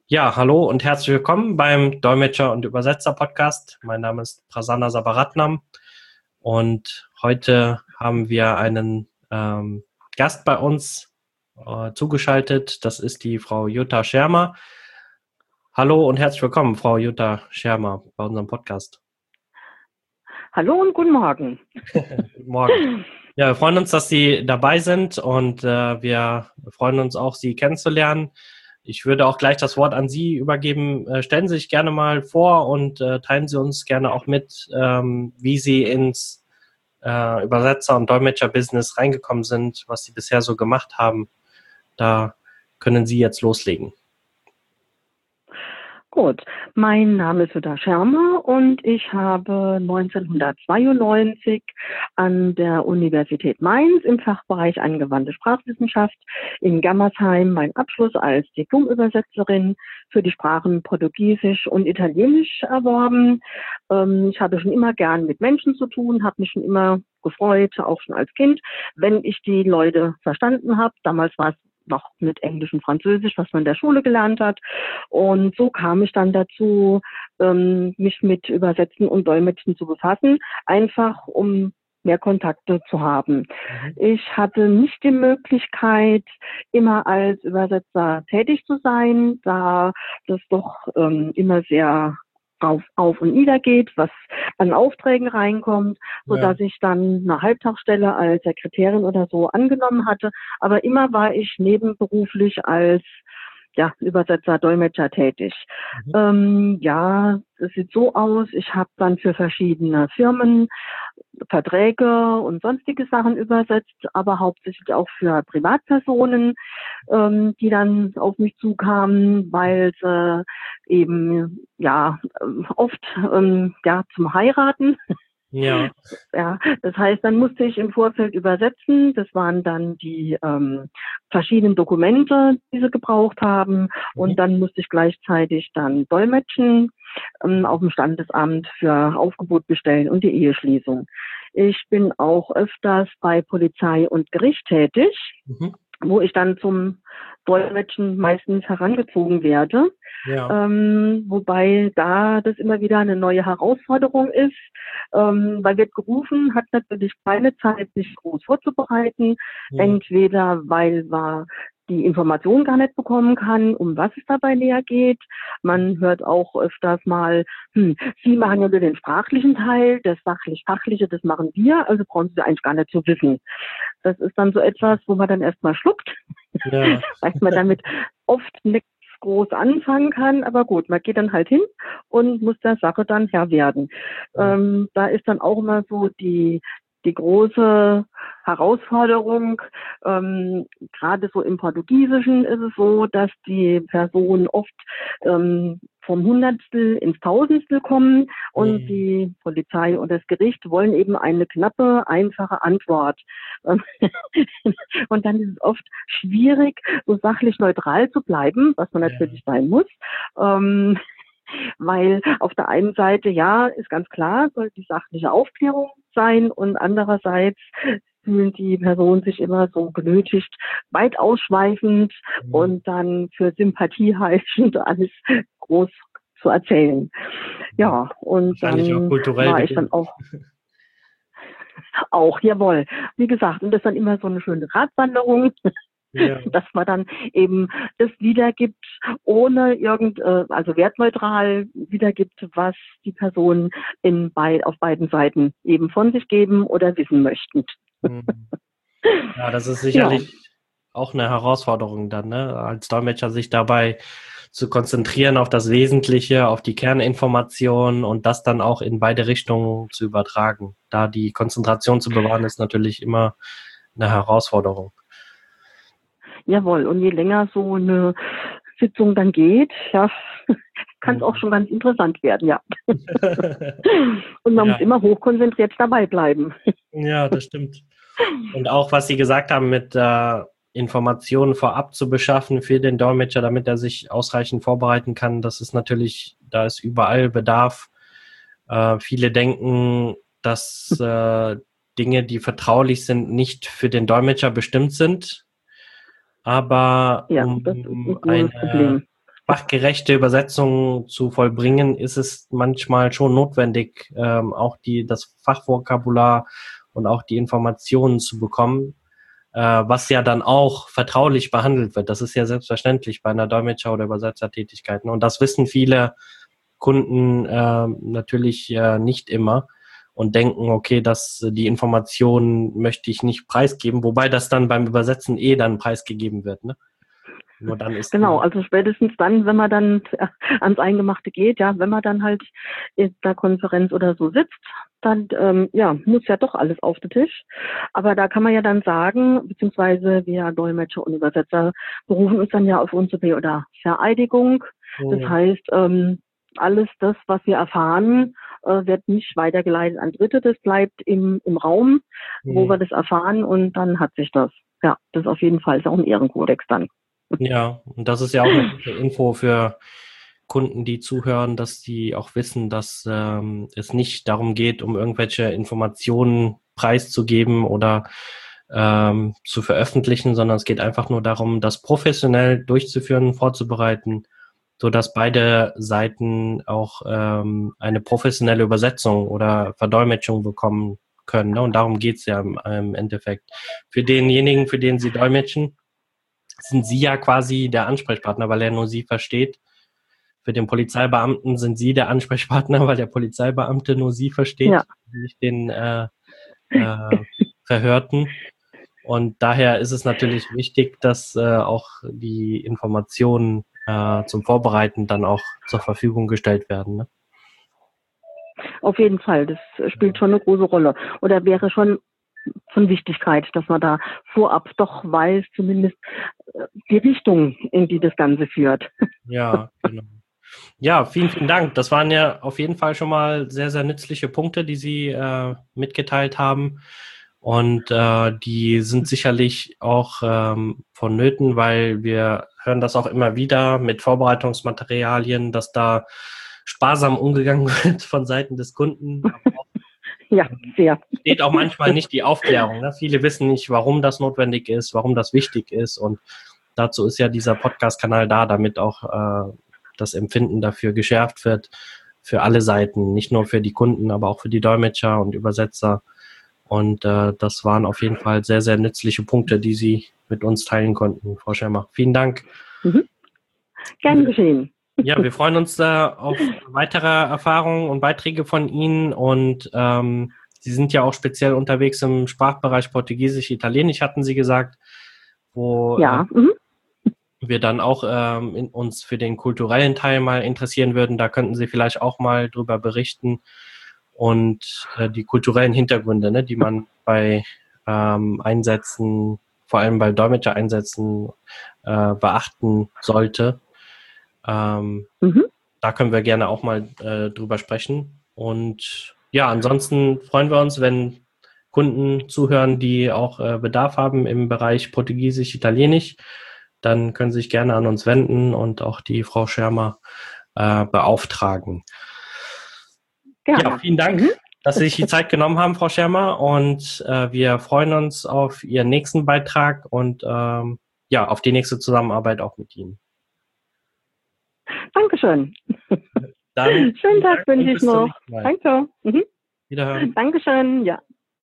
Ja, hallo und herzlich willkommen beim Dolmetscher- und Übersetzer-Podcast. Mein Name ist Prasanna Sabaratnam und heute haben wir einen Gast bei uns zugeschaltet. Das ist die Frau Jutta Schermer. Hallo und herzlich willkommen, Frau Jutta Schermer, bei unserem Podcast. Hallo und guten Morgen. Guten Morgen. Ja, wir freuen uns, dass Sie dabei sind und wir freuen uns auch, Sie kennenzulernen. Ich würde auch gleich das Wort an Sie übergeben. Stellen Sie sich gerne mal vor und teilen Sie uns gerne auch mit, wie Sie ins Übersetzer- und Dolmetscher-Business reingekommen sind, was Sie bisher so gemacht haben. Da können Sie jetzt loslegen. Gut, mein Name ist Jutta Schermer und ich habe 1992 an der Universität Mainz im Fachbereich Angewandte Sprachwissenschaft in Gammersheim meinen Abschluss als Diplom-Übersetzerin für die Sprachen Portugiesisch und Italienisch erworben. Ich hatte schon immer gern mit Menschen zu tun, habe mich schon immer gefreut, auch schon als Kind, wenn ich die Leute verstanden habe. Damals war es noch mit Englisch und Französisch, was man in der Schule gelernt hat. Und so kam ich dann dazu, mich mit Übersetzen und Dolmetschen zu befassen, einfach um mehr Kontakte zu haben. Mhm. Ich hatte nicht die Möglichkeit, immer als Übersetzer tätig zu sein, da das doch immer sehr auf und nieder geht, was an Aufträgen reinkommt, so Ja. dass ich dann eine Halbtagsstelle als Sekretärin oder so angenommen hatte. Aber immer war ich nebenberuflich als Übersetzer, Dolmetscher tätig. Mhm. Ja, es sieht so aus. Ich habe dann für verschiedene Firmen Verträge und sonstige Sachen übersetzt, aber hauptsächlich auch für Privatpersonen, die dann auf mich zukamen, weil sie eben oft zum Heiraten. Ja. Ja, das heißt, dann musste ich im Vorfeld übersetzen. Das waren dann die verschiedenen Dokumente, die sie gebraucht haben. Mhm. Und dann musste ich gleichzeitig dann dolmetschen auf dem Standesamt für Aufgebot bestellen und die Eheschließung. Ich bin auch öfters bei Polizei und Gericht tätig, Mhm. wo ich dann zum Dolmetschen meistens herangezogen werde. Ja. Wobei da das immer wieder eine neue Herausforderung ist, weil wird gerufen, hat natürlich keine Zeit, sich groß vorzubereiten. Mhm. Entweder weil man die Information gar nicht bekommen kann, um was es dabei näher geht. Man hört auch öfters mal, Sie machen ja nur den sprachlichen Teil, das sachlich-fachliche, das machen wir, also brauchen Sie eigentlich gar nicht zu wissen. Das ist dann so etwas, wo man dann erstmal schluckt, Ja. weil man damit oft nichts groß anfangen kann. Aber gut, man geht dann halt hin und muss der Sache dann Herr werden. Ja. Da ist dann auch immer so die große Herausforderung, gerade so im Portugiesischen ist es so, dass die Personen oft vom Hundertstel ins Tausendstel kommen und Mhm. die Polizei und das Gericht wollen eben eine knappe, einfache Antwort. Und dann ist es oft schwierig, so sachlich neutral zu bleiben, was man Ja. natürlich sein muss. Ähm, Weil auf der einen Seite, ja, ist ganz klar, soll die sachliche Aufklärung sein und andererseits fühlen die Personen sich immer so genötigt, weit ausschweifend Mhm. und dann für Sympathie heischend alles groß zu erzählen. Ja. Ja, und Wahrscheinlich auch dann kulturell war ich dann bedingt. auch, jawohl. Wie gesagt, und das ist dann immer so eine schöne Radwanderung, Ja. dass man dann eben das wiedergibt, ohne also wertneutral wiedergibt, was die Personen auf beiden Seiten eben von sich geben oder wissen möchten. Mhm. Ja, das ist Ja, sicherlich auch eine Herausforderung dann, ne? Als Dolmetscher sich dabei zu konzentrieren auf das Wesentliche, auf die Kerninformation und das dann auch in beide Richtungen zu übertragen. Da die Konzentration zu bewahren, ist natürlich immer eine Herausforderung. jawohl. Und je länger so eine Sitzung dann geht, ja, kann es auch Mhm. schon ganz interessant werden, ja. Und man Ja, muss immer hochkonzentriert dabei bleiben. ja, das stimmt. Und auch, was Sie gesagt haben, mit Informationen vorab zu beschaffen für den Dolmetscher, damit er sich ausreichend vorbereiten kann, das ist natürlich, da ist überall Bedarf. Viele denken, dass Dinge, die vertraulich sind, nicht für den Dolmetscher bestimmt sind. Aber Ja, das ist ein um großes Problem. fachgerechte Übersetzungen zu vollbringen, ist es manchmal schon notwendig, auch das Fachvokabular und auch die Informationen zu bekommen, was ja dann auch vertraulich behandelt wird. Das ist ja selbstverständlich bei einer Dolmetscher- oder Übersetzertätigkeit. Und das wissen viele Kunden natürlich nicht immer und denken, okay, die Informationen möchte ich nicht preisgeben, wobei das dann beim Übersetzen dann preisgegeben wird, ne? Nur dann ist Genau, also spätestens dann, wenn man dann ans Eingemachte geht, ja, wenn man dann halt in der Konferenz oder so sitzt, dann muss ja doch alles auf den Tisch. Aber da kann man ja dann sagen, beziehungsweise wir Dolmetscher und Übersetzer berufen uns dann ja auf unsere Be- oder Vereidigung. Das heißt, alles das, was wir erfahren, wird nicht weitergeleitet an Dritte. Das bleibt im Raum, wo wir das erfahren, und dann hat sich das. Ja, das ist auf jeden Fall ist auch ein Ehrenkodex dann. Ja, und das ist ja auch eine gute Info für Kunden, die zuhören, dass die auch wissen, dass es nicht darum geht, um irgendwelche Informationen preiszugeben oder zu veröffentlichen, sondern es geht einfach nur darum, das professionell durchzuführen, vorzubereiten, so dass beide Seiten auch eine professionelle Übersetzung oder Verdolmetschung bekommen können. Ne? Und darum geht's ja im Endeffekt. Für denjenigen, für den Sie dolmetschen, sind Sie ja quasi der Ansprechpartner, weil er nur Sie versteht. Für den Polizeibeamten sind Sie der Ansprechpartner, weil der Polizeibeamte nur Sie versteht, nicht den Verhörten. Und daher ist es natürlich wichtig, dass auch die Informationen zum Vorbereiten dann auch zur Verfügung gestellt werden. Ne? Auf jeden Fall, das spielt schon eine große Rolle. Oder wäre schon von Wichtigkeit, dass man da vorab doch weiß, zumindest die Richtung, in die das Ganze führt. Ja, genau. Ja, vielen, vielen Dank. Das waren ja auf jeden Fall schon mal sehr, sehr nützliche Punkte, die Sie mitgeteilt haben. Und die sind sicherlich auch vonnöten, weil wir hören das auch immer wieder mit Vorbereitungsmaterialien, dass da sparsam umgegangen wird von Seiten des Kunden. Aber auch, ja, sehr. steht auch manchmal nicht die Aufklärung. Ne? Viele wissen nicht, warum das notwendig ist, warum das wichtig ist. Und dazu ist ja dieser Podcast-Kanal da, damit auch das Empfinden dafür geschärft wird, für alle Seiten, nicht nur für die Kunden, aber auch für die Dolmetscher und Übersetzer. Und das waren auf jeden Fall sehr, sehr nützliche Punkte, die Sie mit uns teilen konnten, Frau Schermer. Vielen Dank. Gern geschehen. Ja, wir freuen uns auf weitere Erfahrungen und Beiträge von Ihnen. Und Sie sind ja auch speziell unterwegs im Sprachbereich Portugiesisch, Italienisch, hatten Sie gesagt, wo wir dann auch uns für den kulturellen Teil mal interessieren würden. Da könnten Sie vielleicht auch mal drüber berichten und die kulturellen Hintergründe, ne, die man bei Einsätzen, vor allem bei Dolmetscher-Einsätzen beachten sollte. Da können wir gerne auch mal drüber sprechen. Und ja, ansonsten freuen wir uns, wenn Kunden zuhören, die auch Bedarf haben im Bereich Portugiesisch, Italienisch. Dann können Sie sich gerne an uns wenden und auch die Frau Schermer beauftragen. Ja, vielen Dank, dass Sie sich die Zeit genommen haben, Frau Schermer. Und wir freuen uns auf Ihren nächsten Beitrag und auf die nächste Zusammenarbeit auch mit Ihnen. Dankeschön. Dann schönen Tag wünsche ich noch. Danke. Wiederhören. Dankeschön, ja.